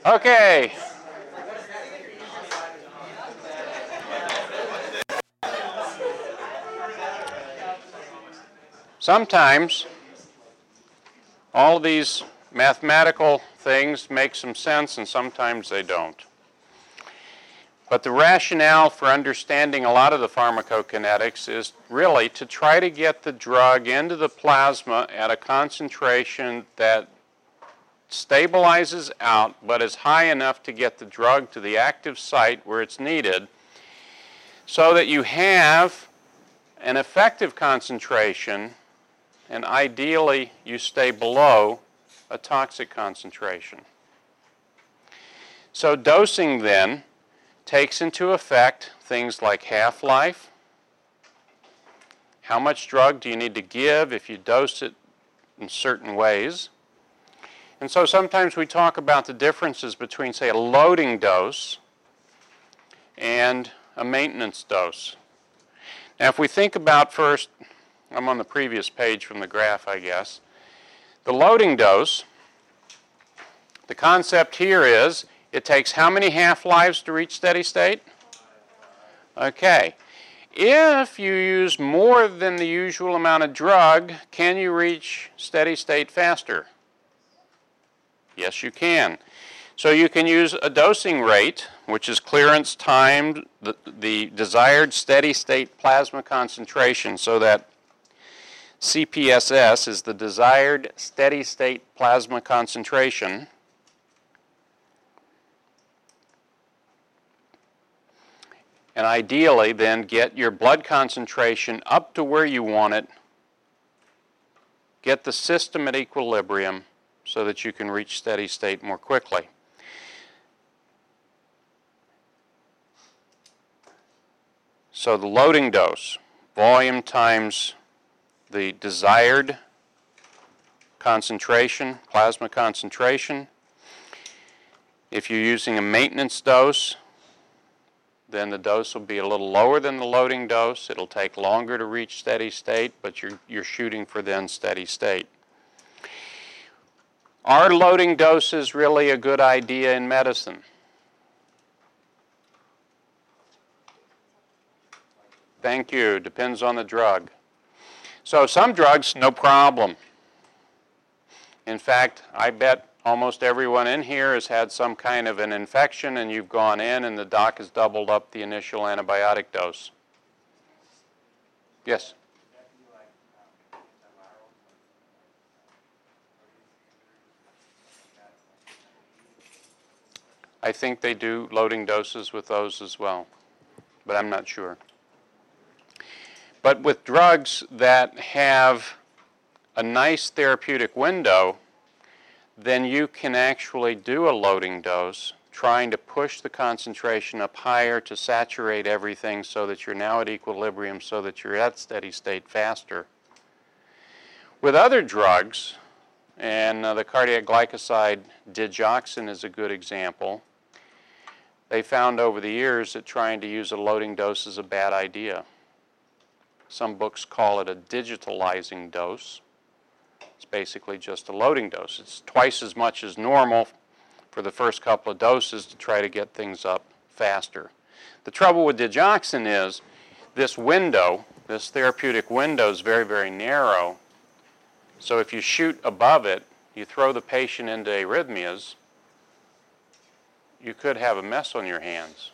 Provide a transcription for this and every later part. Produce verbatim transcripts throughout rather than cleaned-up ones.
Okay. Sometimes all of these mathematical things make some sense and sometimes they don't. But the rationale for understanding a lot of the pharmacokinetics is really to try to get the drug into the plasma at a concentration that stabilizes out but is high enough to get the drug to the active site where it's needed so that you have an effective concentration and ideally you stay below a toxic concentration. So dosing then takes into effect things like half-life, how much drug do you need to give if you dose it in certain ways. And so sometimes we talk about the differences between, say, a loading dose and a maintenance dose. Now if we think about first, I'm on the previous page from the graph, I guess. The loading dose, the concept here is it takes how many half-lives to reach steady state? Okay. If you use more than the usual amount of drug, can you reach steady state faster? Yes, you can. So you can use a dosing rate, which is clearance times the, the desired steady state plasma concentration, so that C P S S is the desired steady state plasma concentration. And ideally then get your blood concentration up to where you want it, get the system at equilibrium so that you can reach steady state more quickly. So the loading dose, volume times the desired concentration, plasma concentration. If you're using a maintenance dose, then the dose will be a little lower than the loading dose. It'll take longer to reach steady state, but you're, you're shooting for then steady state. Are loading doses really a good idea in medicine? Thank you. Depends on the drug. So some drugs, no problem. In fact, I bet almost everyone in here has had some kind of an infection and you've gone in and the doc has doubled up the initial antibiotic dose. Yes? I think they do loading doses with those as well, but I'm not sure. But with drugs that have a nice therapeutic window, then you can actually do a loading dose, trying to push the concentration up higher to saturate everything so that you're now at equilibrium, so that you're at steady state faster. With other drugs, and uh, the cardiac glycoside digoxin is a good example, they found over the years that trying to use a loading dose is a bad idea. Some books call it a digitalizing dose. It's basically just a loading dose. It's twice as much as normal for the first couple of doses to try to get things up faster. The trouble with digoxin is this window, this therapeutic window is very, very narrow. So if you shoot above it, you throw the patient into arrhythmias, you could have a mess on your hands.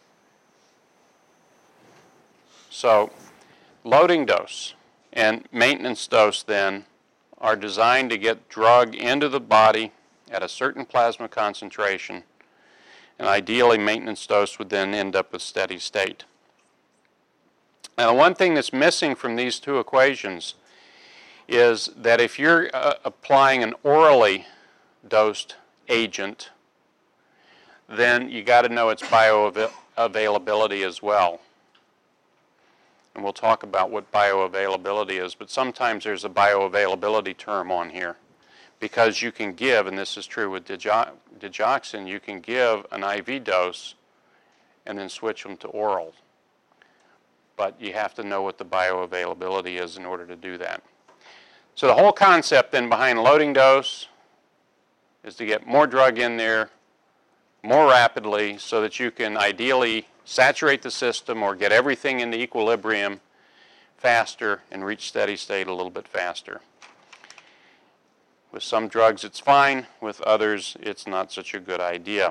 So loading dose and maintenance dose then are designed to get drug into the body at a certain plasma concentration, and ideally maintenance dose would then end up with steady state. Now the one thing that's missing from these two equations is that if you're uh, applying an orally dosed agent, then you got to know its bioavailability as well. And we'll talk about what bioavailability is, but sometimes there's a bioavailability term on here because you can give, and this is true with digo digoxin, you can give an I V dose and then switch them to oral. But you have to know what the bioavailability is in order to do that. So the whole concept then behind loading dose is to get more drug in there more rapidly so that you can ideally saturate the system or get everything into equilibrium faster and reach steady state a little bit faster. With some drugs it's fine, with others it's not such a good idea.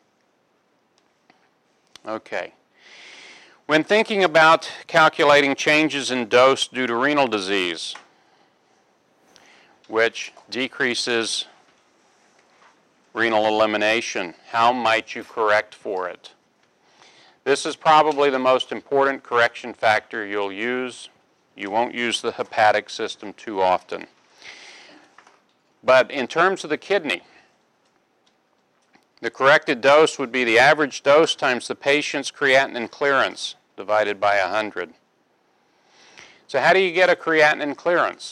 Okay. When thinking about calculating changes in dose due to renal disease, which decreases renal elimination, how might you correct for it? This is probably the most important correction factor you'll use. You won't use the hepatic system too often. But in terms of the kidney, the corrected dose would be the average dose times the patient's creatinine clearance divided by one hundred. So how do you get a creatinine clearance?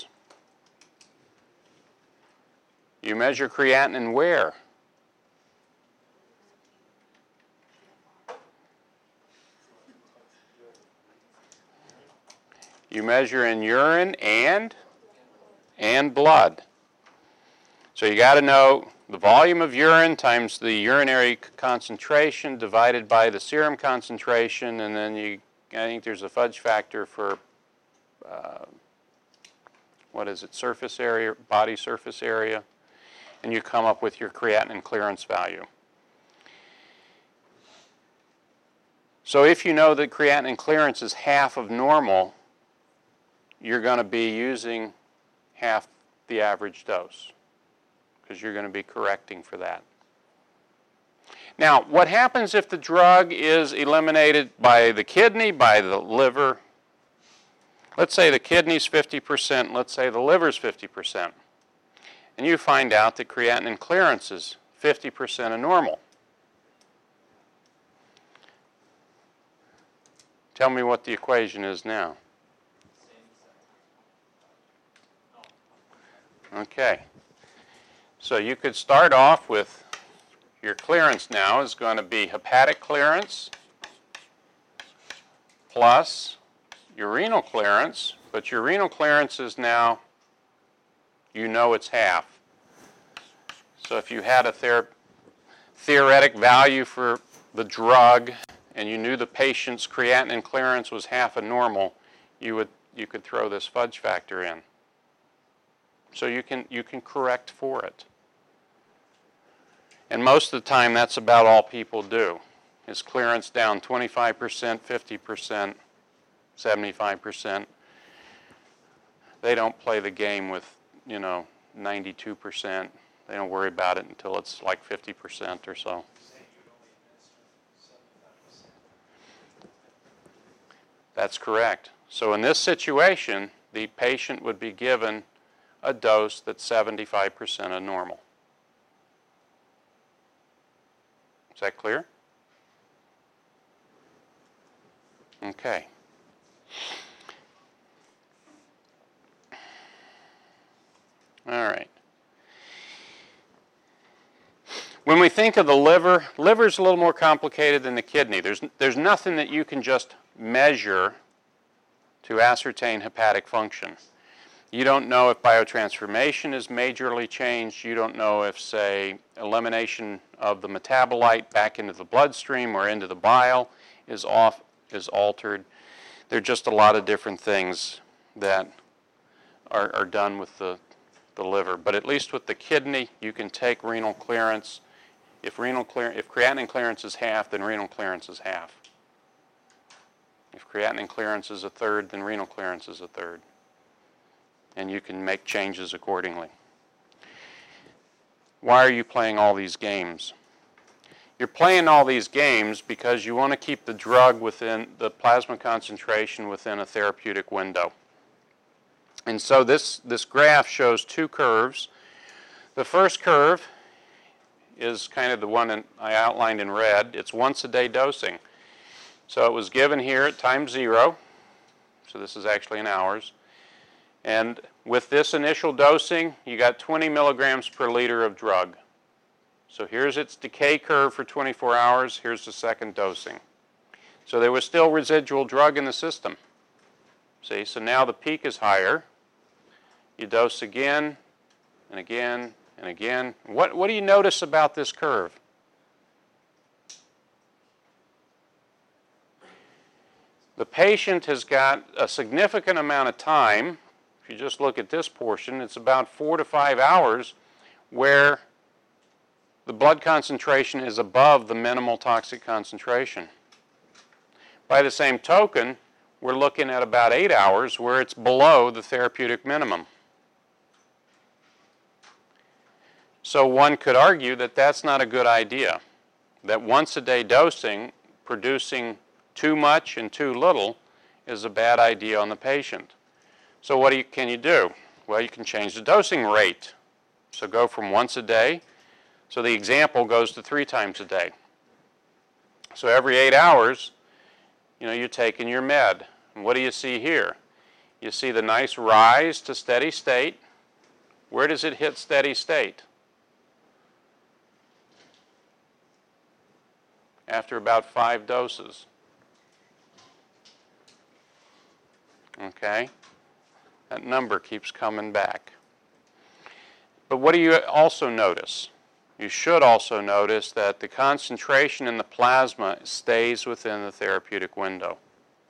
You measure creatinine where? You measure in urine and and blood. So you got to know the volume of urine times the urinary concentration divided by the serum concentration, and then you, I think there's a fudge factor for, uh, what is it, surface area, body surface area, and you come up with your creatinine clearance value. So if you know that creatinine clearance is half of normal, you're going to be using half the average dose, because you're going to be correcting for that. Now, what happens if the drug is eliminated by the kidney, by the liver? Let's say the kidney's fifty percent, let's say the liver's fifty percent. And you find out that creatinine clearance is fifty percent of normal. Tell me what the equation is now. Okay. So you could start off with your clearance now is going to be hepatic clearance plus your renal clearance, but your renal clearance is now, you know it's half. So if you had a ther theoretic value for the drug and you knew the patient's creatinine clearance was half of normal, you would you could throw this fudge factor in. So you can, you can correct for it. And most of the time, that's about all people do, is clearance down twenty-five percent, fifty percent, seventy-five percent. They don't play the game with, you know, ninety-two percent. They don't worry about it until it's like fifty percent or so. That's correct. So in this situation, the patient would be given a dose that's seventy-five percent of normal. Is that clear? Okay. All right. When we think of the liver, liver is a little more complicated than the kidney. There's, there's nothing that you can just measure to ascertain hepatic function. You don't know if biotransformation is majorly changed. You don't know if, say, elimination of the metabolite back into the bloodstream or into the bile is off, is altered. There are just a lot of different things that are, are done with the, the liver. But at least with the kidney, you can take renal clearance. If renal clear, if creatinine clearance is half, then renal clearance is half. If creatinine clearance is a third, then renal clearance is a third. And you can make changes accordingly. Why are you playing all these games? You're playing all these games because you want to keep the drug within the plasma concentration within a therapeutic window. And so this, this graph shows two curves. The first curve is kind of the one in, I outlined in red. It's once a day dosing. So it was given here at time zero. So this is actually in hours. And with this initial dosing, you got twenty milligrams per liter of drug. So here's its decay curve for twenty-four hours. Here's the second dosing. So there was still residual drug in the system. See, so now the peak is higher. You dose again and again and again. What, what do you notice about this curve? the patient has got a significant amount of time. If you just look at this portion, it's about four to five hours where the blood concentration is above the minimal toxic concentration. By the same token, we're looking at about eight hours where it's below the therapeutic minimum. So one could argue that that's not a good idea, that once a day dosing, producing too much and too little, is a bad idea on the patient. So what do you, can you do? Well, you can change the dosing rate. So go from once a day, so the example goes to three times a day. So every eight hours, you know, you're taking your med. And what do you see here? You see the nice rise to steady state. Where does it hit steady state? After about five doses. Okay? That number keeps coming back. But what do you also notice? You should also notice that the concentration in the plasma stays within the therapeutic window.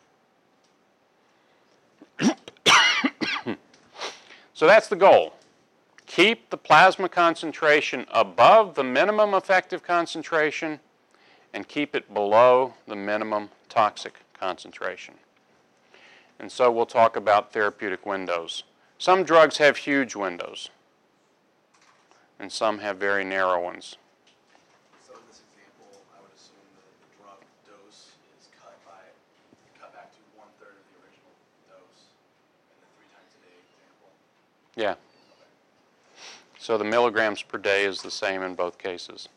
So that's the goal. Keep the plasma concentration above the minimum effective concentration and keep it below the minimum toxic concentration. And so we'll talk about therapeutic windows. Some drugs have huge windows, and some have very narrow ones. So in this example, I would assume that the drug dose is cut by cut back to one third of the original dose, and then three times a day example. Yeah. Okay. So the milligrams per day is the same in both cases.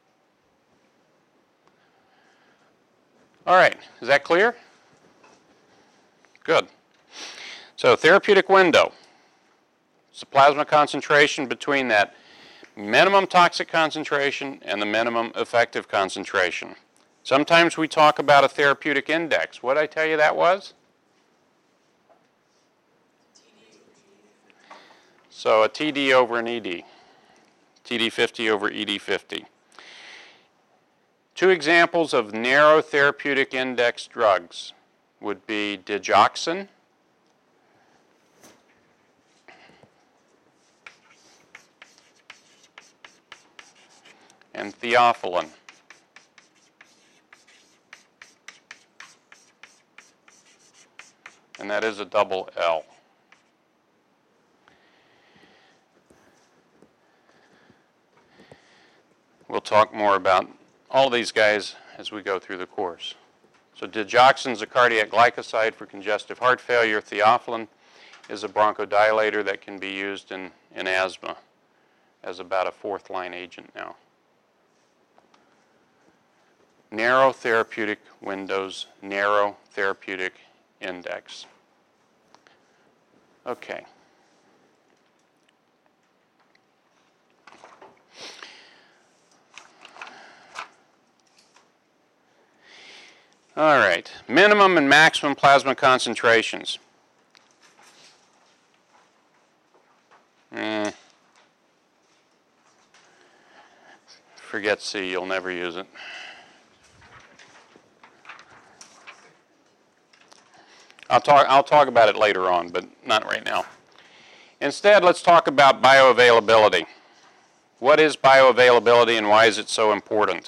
All right, is that clear? Good. So therapeutic window. It's the plasma concentration between that minimum toxic concentration and the minimum effective concentration. Sometimes we talk about a therapeutic index. What did I tell you that was? So a T D over an E D. T D fifty over E D fifty. Two examples of narrow therapeutic index drugs would be digoxin and theophylline. And that is a double L. We'll talk more about all these guys as we go through the course. So digoxin is a cardiac glycoside for congestive heart failure. Theophylline is a bronchodilator that can be used in, in asthma as about a fourth line agent now. Narrow therapeutic windows, narrow therapeutic index. Okay. All right, minimum and maximum plasma concentrations. Eh. Forget C, you'll never use it. I'll talk, I'll talk about it later on, but not right now. Instead, let's talk about bioavailability. What is bioavailability and why is it so important?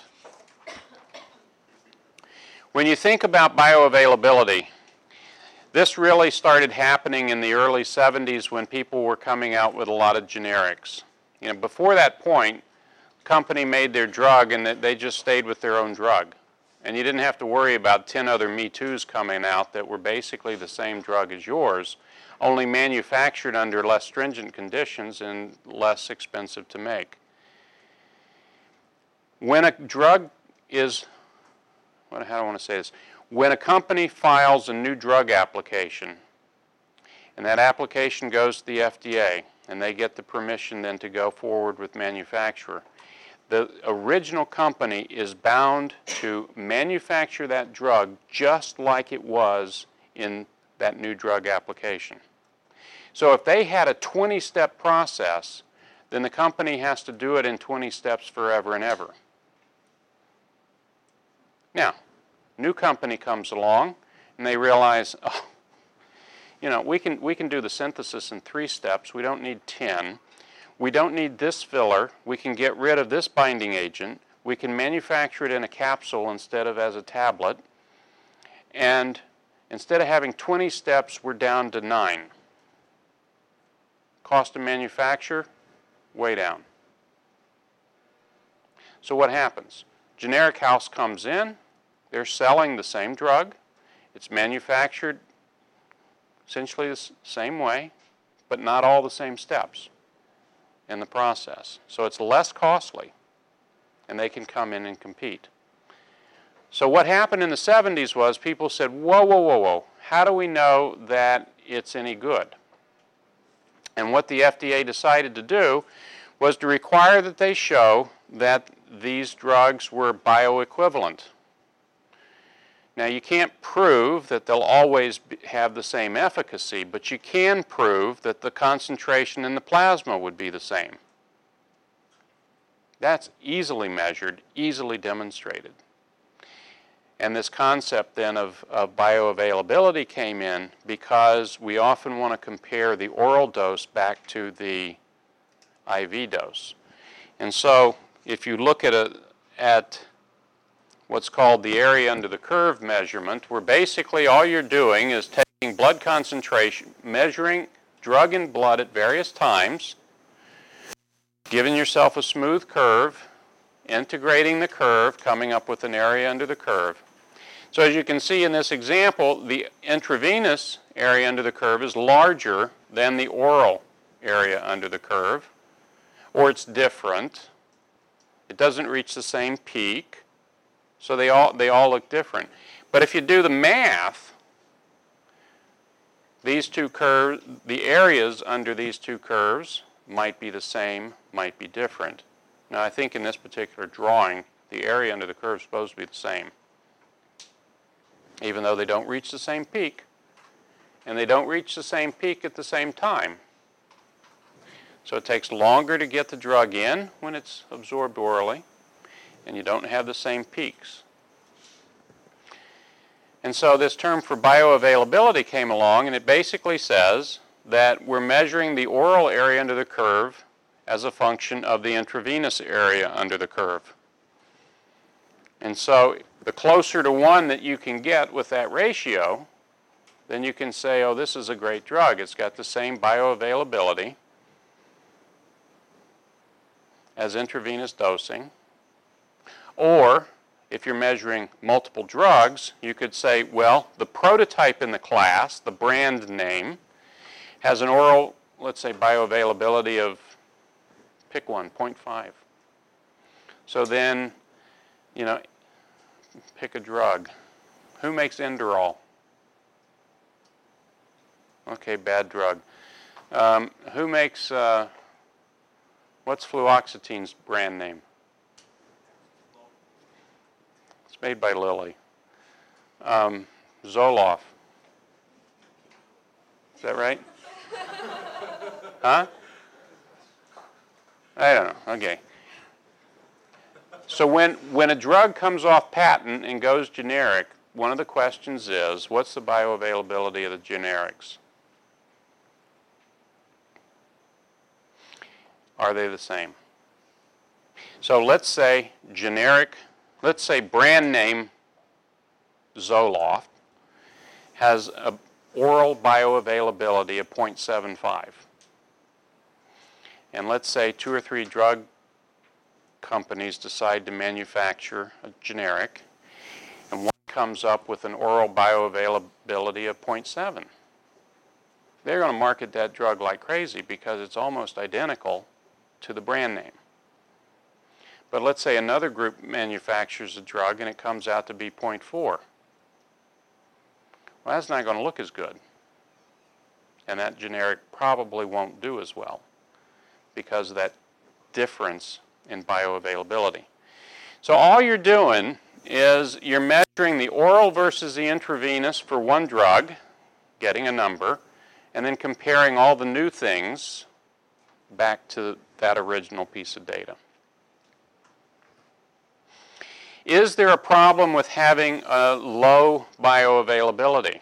When you think about bioavailability, this really started happening in the early seventies when people were coming out with a lot of generics. You know, before that point, the company made their drug and they just stayed with their own drug. And you didn't have to worry about ten other Me Too's coming out that were basically the same drug as yours, only manufactured under less stringent conditions and less expensive to make. When a drug is How do I want to say this? When a company files a new drug application, and that application goes to the F D A, and they get the permission then to go forward with manufacturer, the original company is bound to manufacture that drug just like it was in that new drug application. So if they had a twenty-step process, then the company has to do it in twenty steps forever and ever. Now, new company comes along, and they realize, oh, you know, we can, we can do the synthesis in three steps. We don't need ten. We don't need this filler. We can get rid of this binding agent. We can manufacture it in a capsule instead of as a tablet. And instead of having twenty steps, we're down to nine. Cost of manufacture, way down. So what happens? Generic house comes in. They're selling the same drug. It's manufactured essentially the same way, but not all the same steps in the process. So it's less costly, and they can come in and compete. So what happened in the seventies was people said, whoa, whoa, whoa, whoa, how do we know that it's any good? And what the F D A decided to do was to require that they show that these drugs were bioequivalent. Now, you can't prove that they'll always be, have the same efficacy, but you can prove that the concentration in the plasma would be the same. That's easily measured, easily demonstrated. And this concept then of, of bioavailability came in because we often want to compare the oral dose back to the I V dose. And so if you look at, a, at what's called the area under the curve measurement, where basically all you're doing is taking blood concentration, measuring drug in blood at various times, giving yourself a smooth curve, integrating the curve, coming up with an area under the curve. So as you can see in this example, the intravenous area under the curve is larger than the oral area under the curve, or it's different. It doesn't reach the same peak. So they all, they all look different. But if you do the math, these two curves, the areas under these two curves might be the same, might be different. Now I think in this particular drawing, the area under the curve is supposed to be the same, even though they don't reach the same peak. And they don't reach the same peak at the same time. So it takes longer to get the drug in when it's absorbed orally, and you don't have the same peaks. And so this term for bioavailability came along, and it basically says that we're measuring the oral area under the curve as a function of the intravenous area under the curve. And so the closer to one that you can get with that ratio, then you can say, oh, this is a great drug. It's got the same bioavailability as intravenous dosing. Or, if you're measuring multiple drugs, you could say, well, the prototype in the class, the brand name, has an oral, let's say, bioavailability of, pick one, zero point five. So then, you know, pick a drug. Who makes Inderal? Okay, bad drug. Um, who makes, uh, what's fluoxetine's brand name? It's made by Lilly. Um, Zoloft. Is that right? Huh? I don't know. Okay. So when, when a drug comes off patent and goes generic, one of the questions is, what's the bioavailability of the generics? Are they the same? So let's say generic, let's say brand name Zoloft has an oral bioavailability of zero point seven five. And let's say two or three drug companies decide to manufacture a generic, and one comes up with an oral bioavailability of zero point seven. They're going to market that drug like crazy because it's almost identical to the brand name. But let's say another group manufactures a drug and it comes out to be zero point four. Well, that's not going to look as good. And that generic probably won't do as well because of that difference in bioavailability. So all you're doing is you're measuring the oral versus the intravenous for one drug, getting a number, and then comparing all the new things back to that original piece of data. Is there a problem with having a low bioavailability?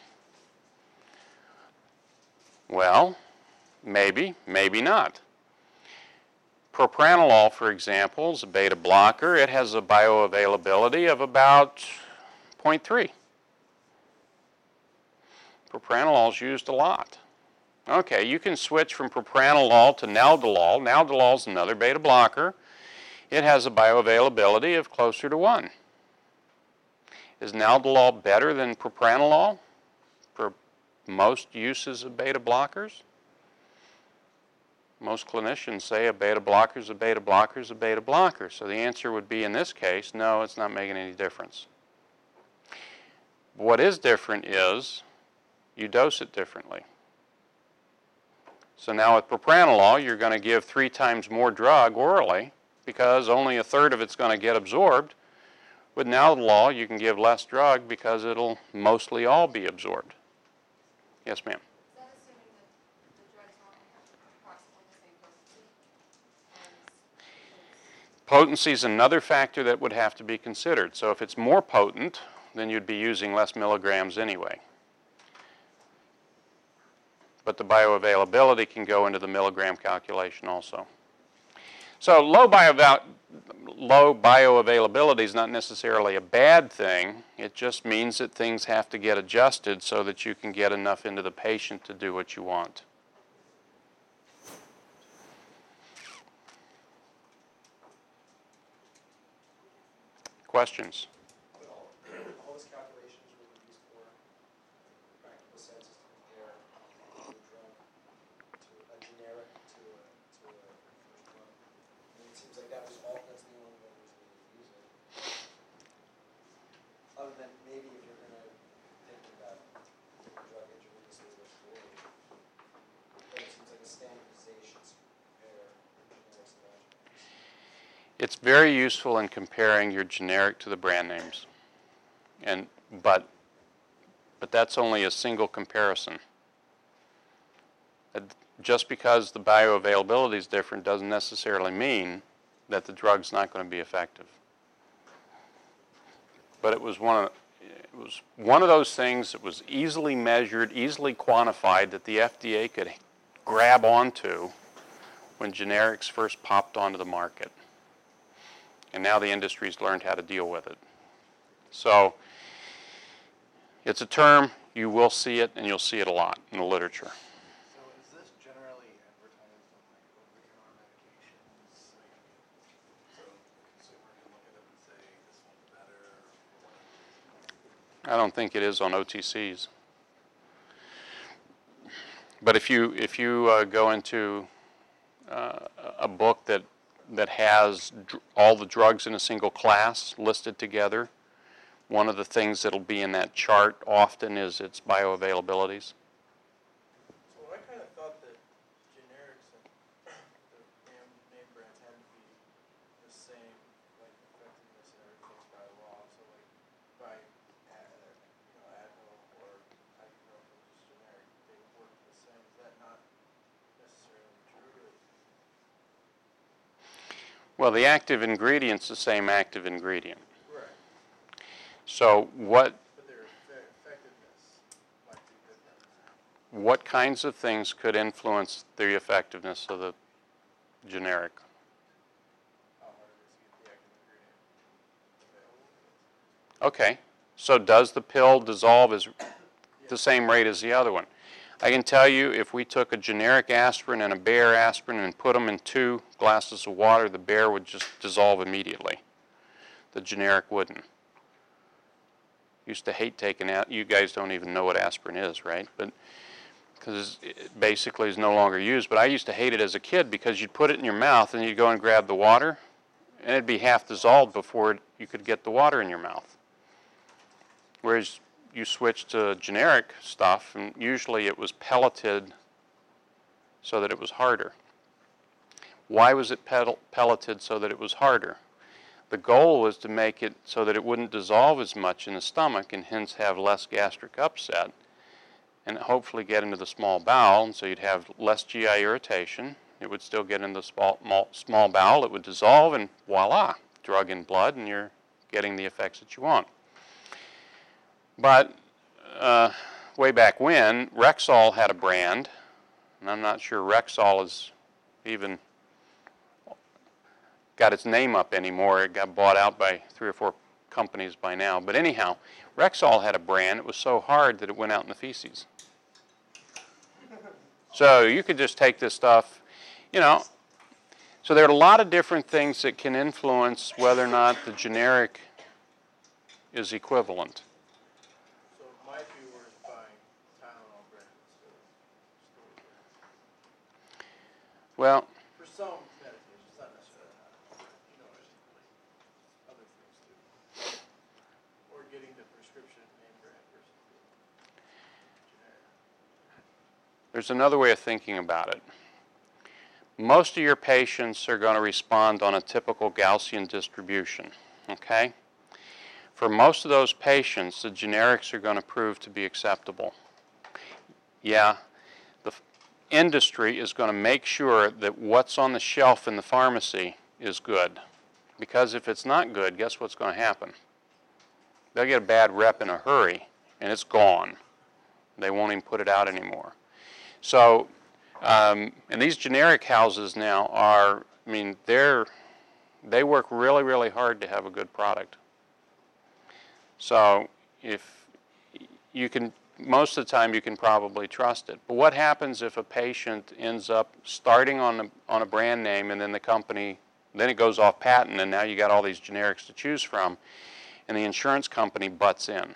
Well, maybe, maybe not. Propranolol, for example, is a beta blocker. It has a bioavailability of about zero point three. Propranolol is used a lot. Okay, you can switch from propranolol to naldolol. Naldolol is another beta blocker. It has a bioavailability of closer to one. Is naldolol better than propranolol for most uses of beta blockers? Most clinicians say a beta blocker is a beta blocker is a beta blocker. So the answer would be in this case, no, it's not making any difference. What is different is you dose it differently. So now with propranolol, you're going to give three times more drug orally because only a third of it's going to get absorbed. With naldolol, you can give less drug because it'll mostly all be absorbed. Yes, ma'am. Is that assuming that the drugs all have approximately the same potency? Potency is another factor that would have to be considered. So if it's more potent, then you'd be using less milligrams anyway. But the bioavailability can go into the milligram calculation also. So low, bio low bioavailability is not necessarily a bad thing. It just means that things have to get adjusted so that you can get enough into the patient to do what you want. Questions? All those calculations were used for practical senses to compare a drug to a generic to a, to a first drug. And it seems like that was all, that's the only way there's going to use it. Other than maybe if you're going to think about drug intravenously or orally. But it seems like a standardization to compare generics and generics. It's very useful in comparing your generic to the brand names. And, but, but that's only a single comparison. Just because the bioavailability is different doesn't necessarily mean that the drug's not going to be effective. But it was one of, it was one of those things that was easily measured, easily quantified, that the F D A could grab onto when generics first popped onto the market. And now the industry's learned how to deal with it. So it's a term, you will see it, and you'll see it a lot in the literature. So is this generally advertised on like over-the-counter medications? Like, so the consumer can look at them and say, this one's better, or whatever? I don't think it is on O T Cs. But if you, if you uh, go into uh, a book that that has dr all the drugs in a single class listed together, one of the things that'll be in that chart often is its bioavailabilities. So I kind of thought that generics and the name, name brands had to be the same, like effectiveness and everything by law. So like by uh, you know Advil or ibuprofen, just generic, they work the same. Is that not necessarily true? Well, the active ingredient's the same active ingredient. Right. So what, But their effectiveness might be different. what kinds of things could influence the effectiveness of the generic? How hard it is to get the active ingredient available. Okay, so does the pill dissolve as the same rate as the other one? I can tell you if we took a generic aspirin and a Bayer aspirin and put them in two glasses of water, the Bayer would just dissolve immediately. The generic wouldn't. Used to hate taking out, you guys don't even know what aspirin is, right? But because it basically is no longer used. But I used to hate it as a kid because you'd put it in your mouth and you'd go and grab the water and it'd be half dissolved before you could get the water in your mouth. Whereas you switch to generic stuff, and usually it was pelleted so that it was harder. Why was it pelleted so that it was harder? The goal was to make it so that it wouldn't dissolve as much in the stomach and hence have less gastric upset and hopefully get into the small bowel, and so you'd have less G I irritation. It would still get into the small, small bowel, it would dissolve, and voila, drug in blood, and you're getting the effects that you want. But uh, way back when, Rexall had a brand, and I'm not sure Rexall has even got its name up anymore. It got bought out by three or four companies by now. But anyhow, Rexall had a brand. It was so hard that it went out in the feces. So you could just take this stuff, you know. So there are a lot of different things that can influence whether or not the generic is equivalent. So it might be worth buying Tylenol brand instead of Storage. Well, For some medications, not necessarily not. You know, like other things too. Or getting the prescription name brand versus the generic. there's another way of thinking about it. Most of your patients are going to respond on a typical Gaussian distribution, okay? For most of those patients, the generics are going to prove to be acceptable. Yeah, the industry is going to make sure that what's on the shelf in the pharmacy is good. Because if it's not good, guess what's going to happen? They'll get a bad rep in a hurry, and it's gone. They won't even put it out anymore. So, um, and these generic houses now are, I mean, they're, they work really, really hard to have a good product. So if you can, most of the time you can probably trust it. But what happens if a patient ends up starting on a, on a brand name and then the company, then it goes off patent and now you got all these generics to choose from and the insurance company butts in?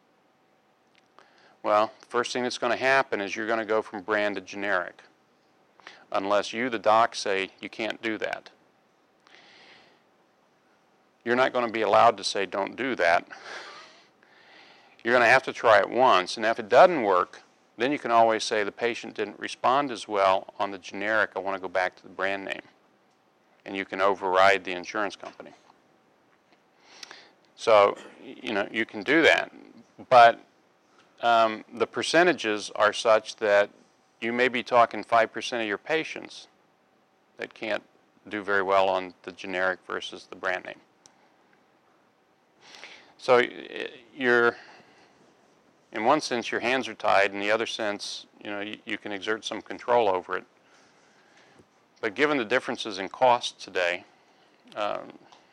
Well, the first thing that's going to happen is you're going to go from brand to generic, unless you, the doc, say you can't do that. You're not going to be allowed to say don't do that. You're going to have to try it once, and if it doesn't work, then you can always say the patient didn't respond as well on the generic, I want to go back to the brand name. And you can override the insurance company. So, you know, you can do that. But um, the percentages are such that you may be talking five percent of your patients that can't do very well on the generic versus the brand name. So you're, in one sense, your hands are tied. In the other sense, you know, you, you can exert some control over it. But given the differences in cost today, um,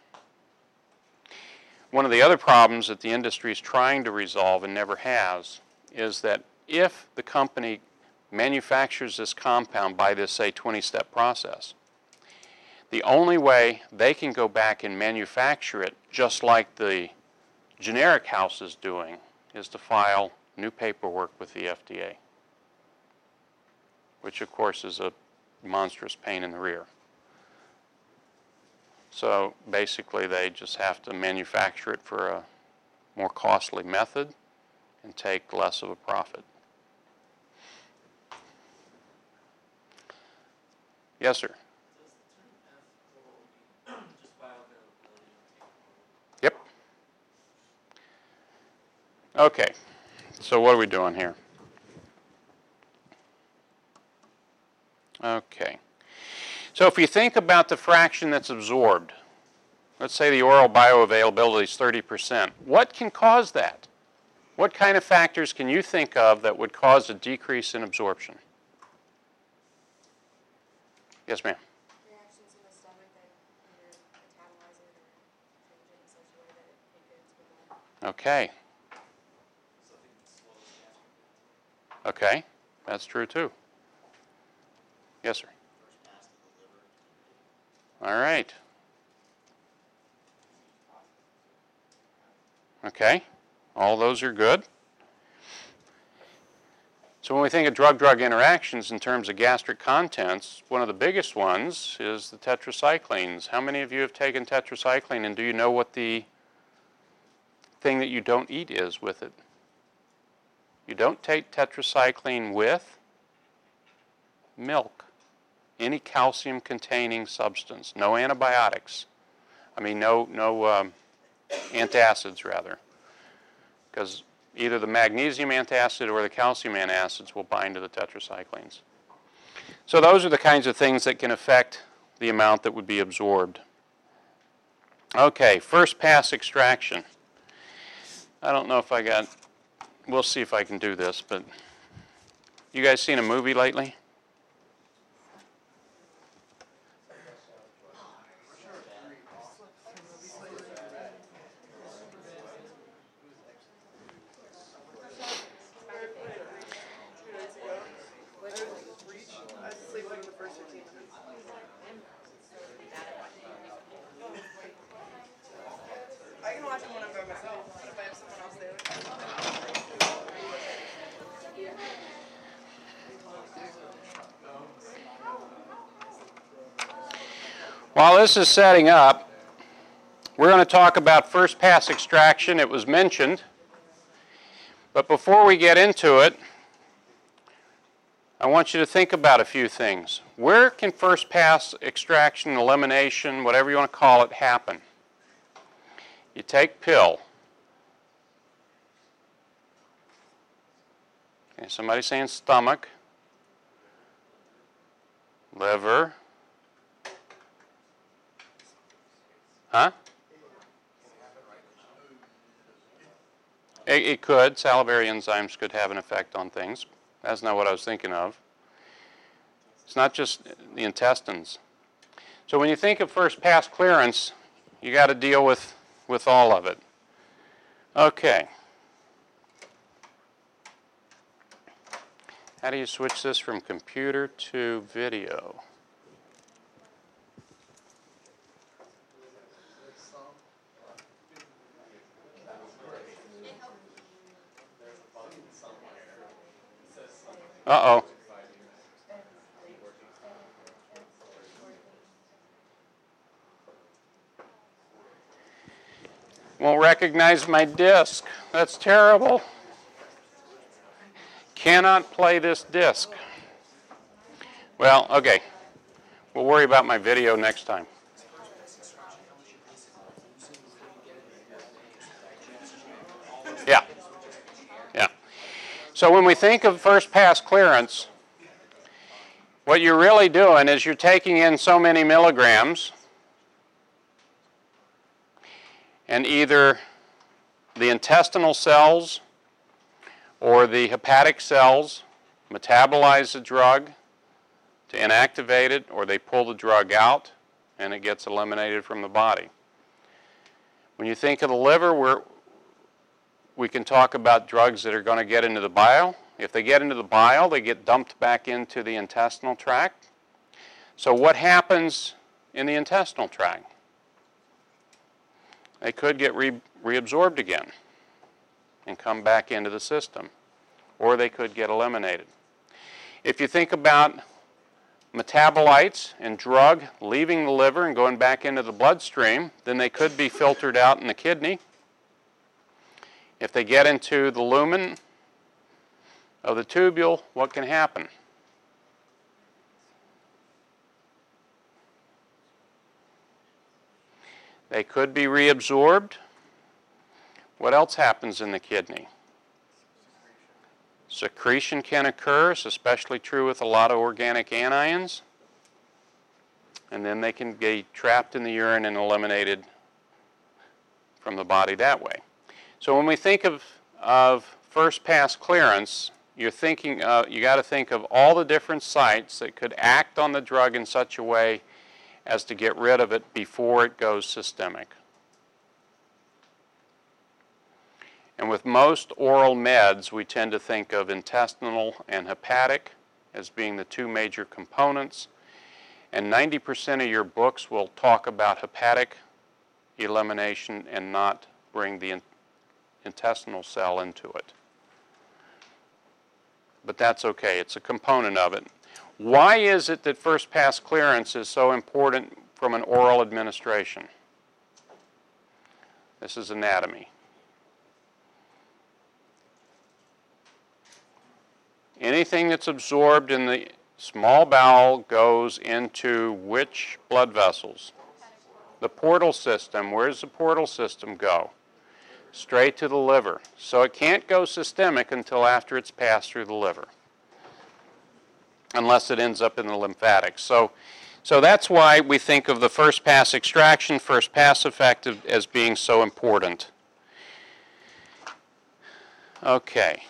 one of the other problems that the industry is trying to resolve and never has is that if the company manufactures this compound by this, say, twenty-step process, the only way they can go back and manufacture it just like the generic house is doing is to file new paperwork with the F D A, which of course is a monstrous pain in the rear. So basically they just have to manufacture it for a more costly method and take less of a profit. Yes, sir. Yep. Okay, so what are we doing here? Okay, so if you think about the fraction that's absorbed, let's say the oral bioavailability is thirty percent. What can cause that? What kind of factors can you think of that would cause a decrease in absorption? Yes, ma'am. Reactions in the stomach that either metabolize it or change it in such a way that it can get into the blood. Okay. Okay, that's true too. Yes, sir. All right. Okay, all those are good. So when we think of drug-drug interactions in terms of gastric contents, one of the biggest ones is the tetracyclines. How many of you have taken tetracycline, and do you know what the thing that you don't eat is with it? You don't take tetracycline with milk, any calcium-containing substance, no antibiotics. I mean, no, no um, antacids, rather, because either the magnesium antacid or the calcium antacids will bind to the tetracyclines. So those are the kinds of things that can affect the amount that would be absorbed. Okay, first pass extraction. I don't know if I got, we'll see if I can do this, but you guys seen a movie lately? I sleep like the first fifteen minutes. I can watch them when I'm by myself, but if I have someone else there. While this is setting up, we're going to talk about first pass extraction. It was mentioned. But before we get into it, I want you to think about a few things. Where can first pass extraction, elimination, whatever you want to call it, happen? You take pill. Okay, somebody saying stomach, liver, huh? It, it could. Salivary enzymes could have an effect on things. That's not what I was thinking of. It's not just the intestines. So when you think of first pass clearance, you got to deal with, with all of it. Okay. How do you switch this from computer to video? Uh-oh. Won't recognize my disc. That's terrible. Cannot play this disc. Well, okay. We'll worry about my video next time. Yeah. Yeah. So when we think of first pass clearance, what you're really doing is you're taking in so many milligrams, and either the intestinal cells or the hepatic cells metabolize the drug to inactivate it, or they pull the drug out and it gets eliminated from the body. When you think of the liver, we're, we can talk about drugs that are going to get into the bile. If they get into the bile, they get dumped back into the intestinal tract. So what happens in the intestinal tract? They could get re reabsorbed again and come back into the system, or they could get eliminated. If you think about metabolites and drug leaving the liver and going back into the bloodstream, then they could be filtered out in the kidney. If they get into the lumen of the tubule, what can happen? They could be reabsorbed. What else happens in the kidney? Secretion can occur. It's especially true with a lot of organic anions. And then they can be trapped in the urine and eliminated from the body that way. So when we think of, of first pass clearance, you're thinking, uh, you got to think of all the different sites that could act on the drug in such a way as to get rid of it before it goes systemic. And with most oral meds, we tend to think of intestinal and hepatic as being the two major components. And ninety percent of your books will talk about hepatic elimination and not bring the in intestinal cell into it. But that's okay. It's a component of it. Why is it that first pass clearance is so important from an oral administration? This is anatomy. Anything that's absorbed in the small bowel goes into which blood vessels? The portal system. Where does the portal system go? Straight to the liver. So it can't go systemic until after it's passed through the liver, unless it ends up in the lymphatics. So So that's why we think of the first pass extraction, first pass effect as being so important. Okay.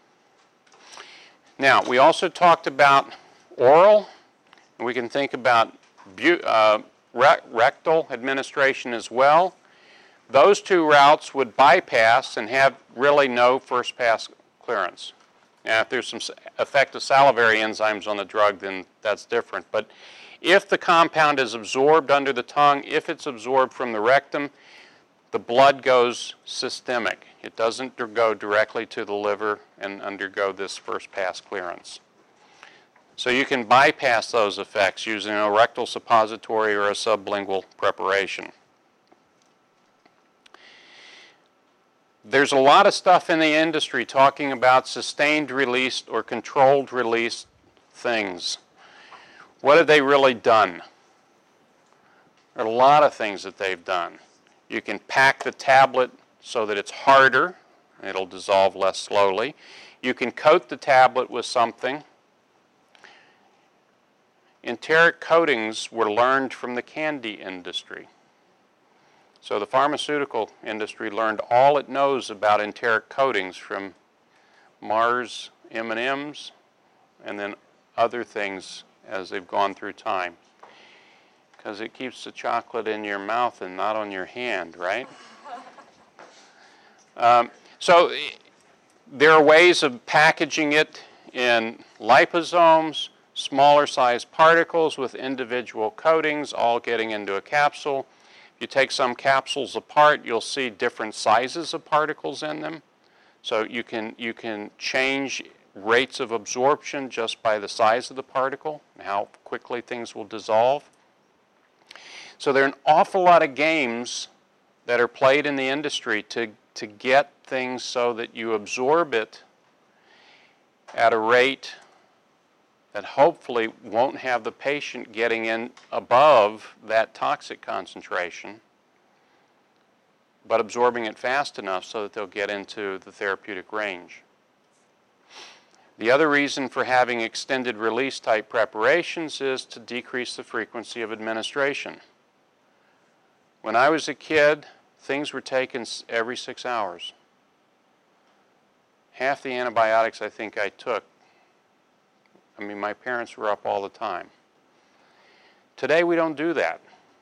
Now, we also talked about oral. We can think about uh, rectal administration as well. Those two routes would bypass and have really no first pass clearance. Now, if there's some effect of salivary enzymes on the drug, then that's different. But if the compound is absorbed under the tongue, if it's absorbed from the rectum, the blood goes systemic. It doesn't go directly to the liver and undergo this first pass clearance. So you can bypass those effects using a rectal suppository or a sublingual preparation. There's a lot of stuff in the industry talking about sustained release or controlled release things. What have they really done? There are a lot of things that they've done. You can pack the tablet so that it's harder. It'll dissolve less slowly. You can coat the tablet with something. Enteric coatings were learned from the candy industry. So the pharmaceutical industry learned all it knows about enteric coatings from Mars M and M's and then other things as they've gone through time. Because it keeps the chocolate in your mouth and not on your hand, right? um, so there are ways of packaging it in liposomes, smaller sized particles with individual coatings, all getting into a capsule. If you take some capsules apart, you'll see different sizes of particles in them. So you can, you can change rates of absorption just by the size of the particle and how quickly things will dissolve. So there are an awful lot of games that are played in the industry to, to get things so that you absorb it at a rate that hopefully won't have the patient getting in above that toxic concentration, but absorbing it fast enough so that they'll get into the therapeutic range. The other reason for having extended release type preparations is to decrease the frequency of administration. When I was a kid, things were taken every six hours. Half the antibiotics I think I took, I mean, my parents were up all the time. Today, we don't do that.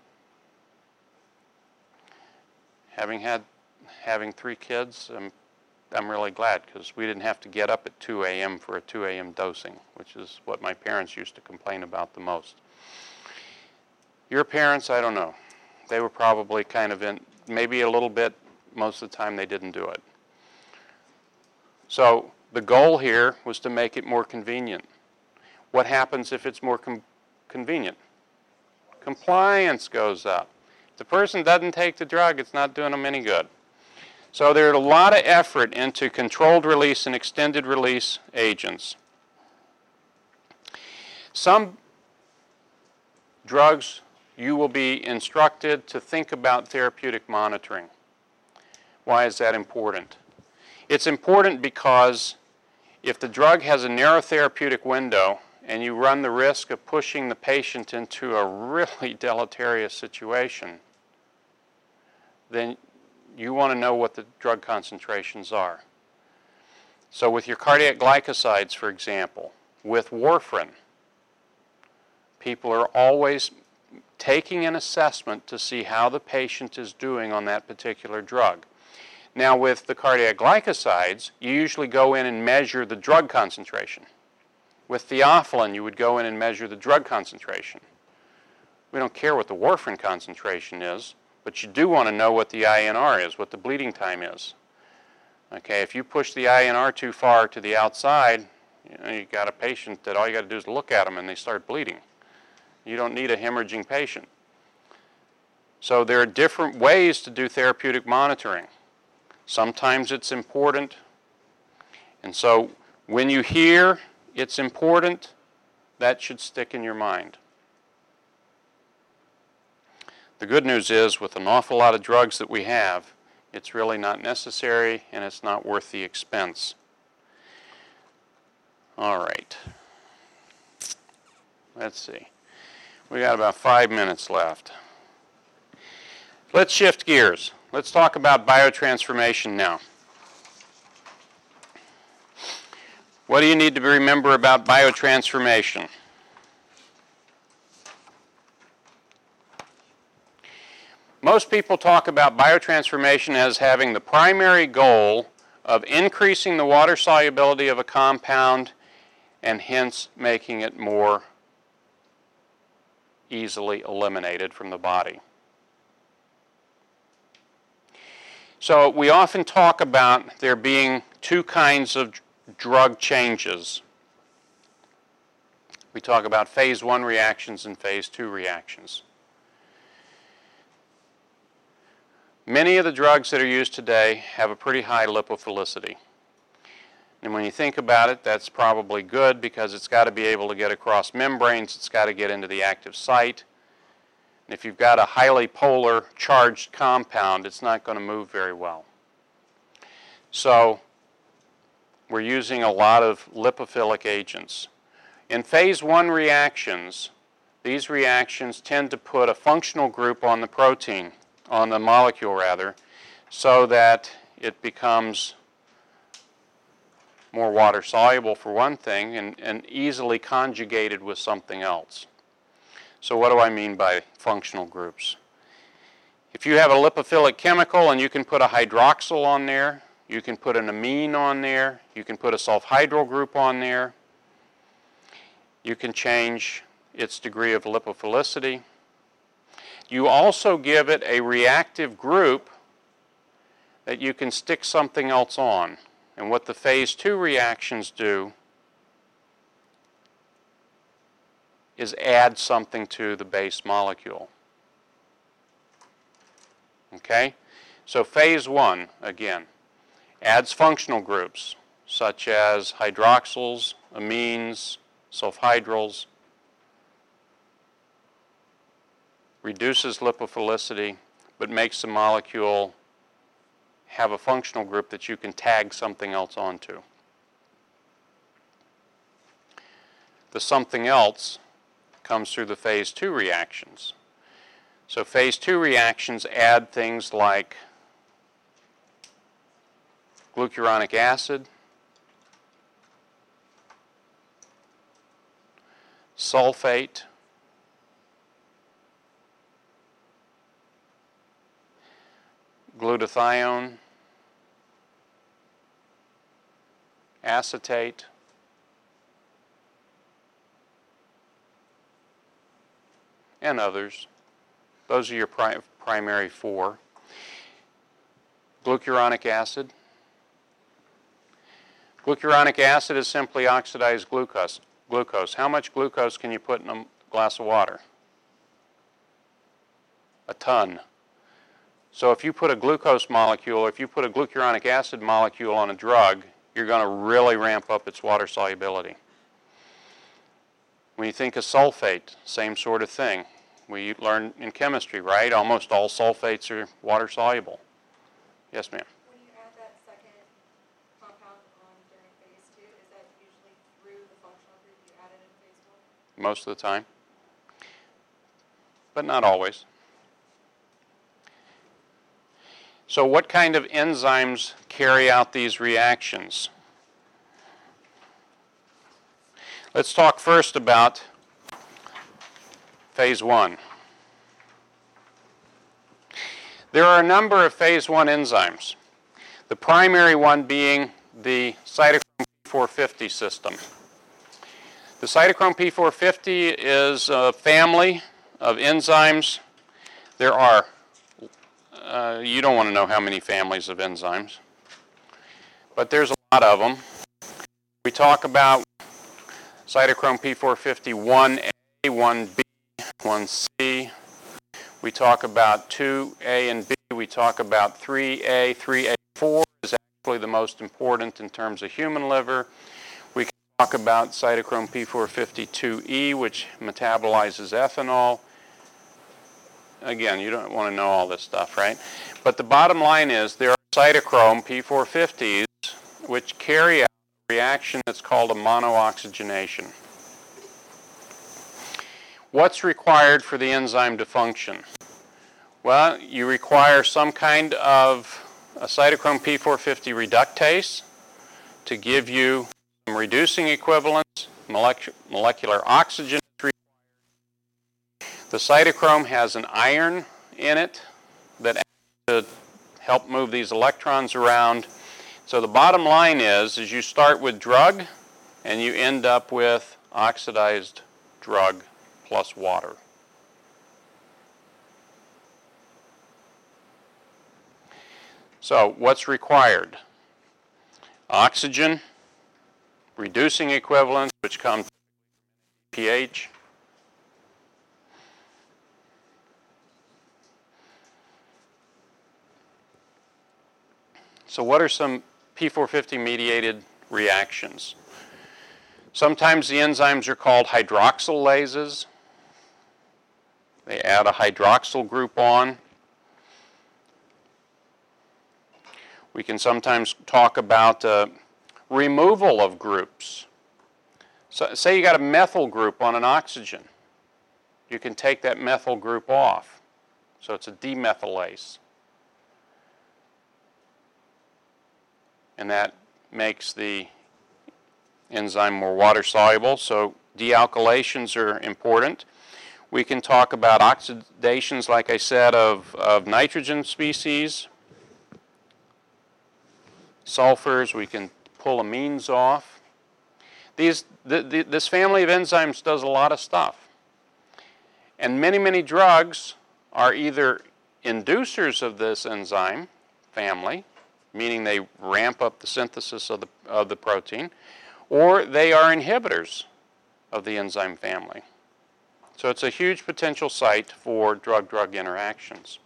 Having had, having three kids, I'm, I'm really glad because we didn't have to get up at two A M for a two A M dosing, which is what my parents used to complain about the most. Your parents, I don't know. They were probably kind of in, maybe a little bit, most of the time they didn't do it. So the goal here was to make it more convenient. What happens if it's more com convenient? Compliance goes up. If the person doesn't take the drug, it's not doing them any good. So there's a lot of effort into controlled release and extended release agents. Some drugs you will be instructed to think about therapeutic monitoring. Why is that important? It's important because if the drug has a narrow therapeutic window and you run the risk of pushing the patient into a really deleterious situation, then you want to know what the drug concentrations are. So with your cardiac glycosides, for example, with warfarin, people are always taking an assessment to see how the patient is doing on that particular drug. Now with the cardiac glycosides, you usually go in and measure the drug concentration. With theophylline, you would go in and measure the drug concentration. We don't care what the warfarin concentration is, but you do want to know what the I N R is, what the bleeding time is. Okay, if you push the I N R too far to the outside, you know, you got a patient that all you got to do is look at them and they start bleeding. You don't need a hemorrhaging patient. So there are different ways to do therapeutic monitoring. Sometimes it's important. And so when you hear it's important, that should stick in your mind. The good news is, with an awful lot of drugs that we have, it's really not necessary and it's not worth the expense. All right. Let's see. We got about five minutes left. Let's shift gears. Let's talk about biotransformation now. What do you need to remember about biotransformation? Most people talk about biotransformation as having the primary goal of increasing the water solubility of a compound and hence making it more easily eliminated from the body. So we often talk about there being two kinds of drug changes. We talk about phase one reactions and phase two reactions. Many of the drugs that are used today have a pretty high lipophilicity. And when you think about it, that's probably good because it's got to be able to get across membranes, it's got to get into the active site. And if you've got a highly polar charged compound, it's not going to move very well. So we're using a lot of lipophilic agents. In phase one reactions, these reactions tend to put a functional group on the protein, on the molecule rather, so that it becomes more water soluble for one thing and, and easily conjugated with something else. So what do I mean by functional groups? If you have a lipophilic chemical and you can put a hydroxyl on there, you can put an amine on there, you can put a sulfhydryl group on there, you can change its degree of lipophilicity. You also give it a reactive group that you can stick something else on. And what the phase two reactions do is add something to the base molecule. Okay? So phase one, again, adds functional groups such as hydroxyls, amines, sulfhydryls, reduces lipophilicity, but makes the molecule have a functional group that you can tag something else onto. The something else comes through the phase two reactions. So phase two reactions add things like glucuronic acid, sulfate, glutathione, acetate, and others. Those are your pri primary four. Glucuronic acid. Glucuronic acid is simply oxidized glucose. Glucose. How much glucose can you put in a glass of water? A ton. So if you put a glucose molecule, or if you put a glucuronic acid molecule on a drug, you're going to really ramp up its water solubility. When you think of sulfate, same sort of thing. We learn in chemistry, right? Almost all sulfates are water soluble. Yes, ma'am. When you add that second compound on during phase two, is that usually through the functional group you added in phase one? Most of the time, but not always. So what kind of enzymes carry out these reactions? Let's talk first about phase one. There are a number of phase one enzymes, the primary one being the cytochrome P four fifty system. The cytochrome P four fifty is a family of enzymes. There are, uh, you don't want to know how many families of enzymes, but there's a lot of them. We talk about cytochrome P four fifty one A, one B, one C. We talk about two A and B. We talk about three A. three A four is actually the most important in terms of human liver. We can talk about cytochrome P four fifty two E, which metabolizes ethanol. Again, you don't want to know all this stuff, right? But the bottom line is there are cytochrome P four fifties which carry out a reaction that's called a monooxygenation. What's required for the enzyme to function? Well, you require some kind of a cytochrome P four fifty reductase to give you some reducing equivalents, molecu molecular oxygen. The cytochrome has an iron in it that acts to help move these electrons around. So the bottom line is, is you start with drug and you end up with oxidized drug plus water. So what's required? Oxygen, reducing equivalents, which come from pH, so what are some P four fifty mediated reactions? Sometimes the enzymes are called hydroxylases. They add a hydroxyl group on. We can sometimes talk about uh, removal of groups. So, say you got a methyl group on an oxygen. You can take that methyl group off. So it's a demethylase. And that makes the enzyme more water soluble, so dealkylations are important. We can talk about oxidations, like I said, of, of nitrogen species, sulfurs. We can pull amines off. These, the, the, this family of enzymes does a lot of stuff. And many, many drugs are either inducers of this enzyme family, meaning they ramp up the synthesis of the, of the protein, or they are inhibitors of the enzyme family. So it's a huge potential site for drug-drug interactions.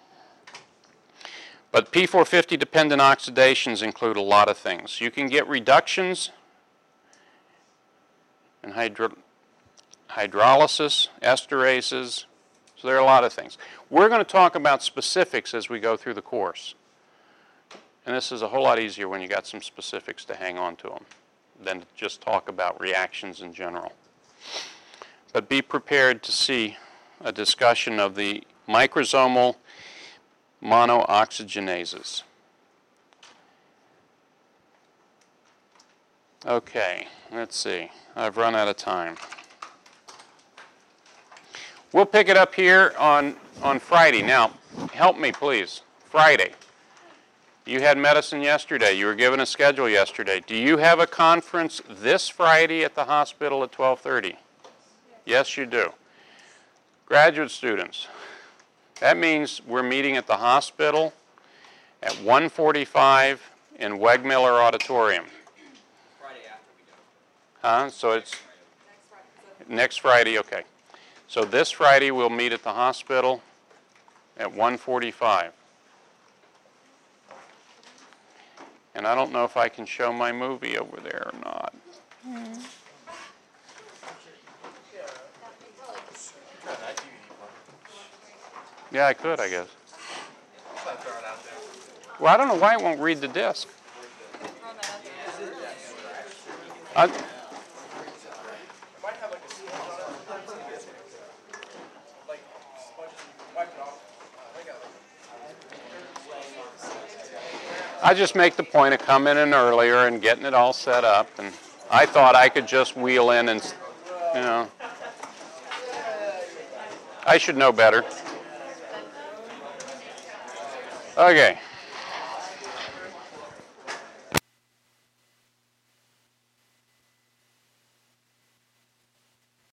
But P four fifty dependent oxidations include a lot of things. You can get reductions in hydro hydrolysis, esterases, so there are a lot of things. We're going to talk about specifics as we go through the course. And this is a whole lot easier when you got some specifics to hang on to them than to just talk about reactions in general. But be prepared to see a discussion of the microsomal monooxygenases. Okay, let's see. I've run out of time. We'll pick it up here on, on Friday. Now, help me, please. Friday. You had medicine yesterday. You were given a schedule yesterday. Do you have a conference this Friday at the hospital at twelve thirty? Yes, you do. Graduate students, that means we're meeting at the hospital at one forty-five in Wegmiller Auditorium. Friday after we go. Huh? So it's Next Friday. next Friday, okay. So this Friday we'll meet at the hospital at one forty-five. And I don't know if I can show my movie over there or not. Yeah, that D V D one. Yeah, I could, I guess. I'll throw it out there. Well, I don't know why it won't read the disc. Throw that out there. I, It might have like a smudge on it. Like smudges, you can wipe it off. Uh, I got like I just make the point of coming in earlier and getting it all set up, and I thought I could just wheel in and, you know, I should know better. Okay.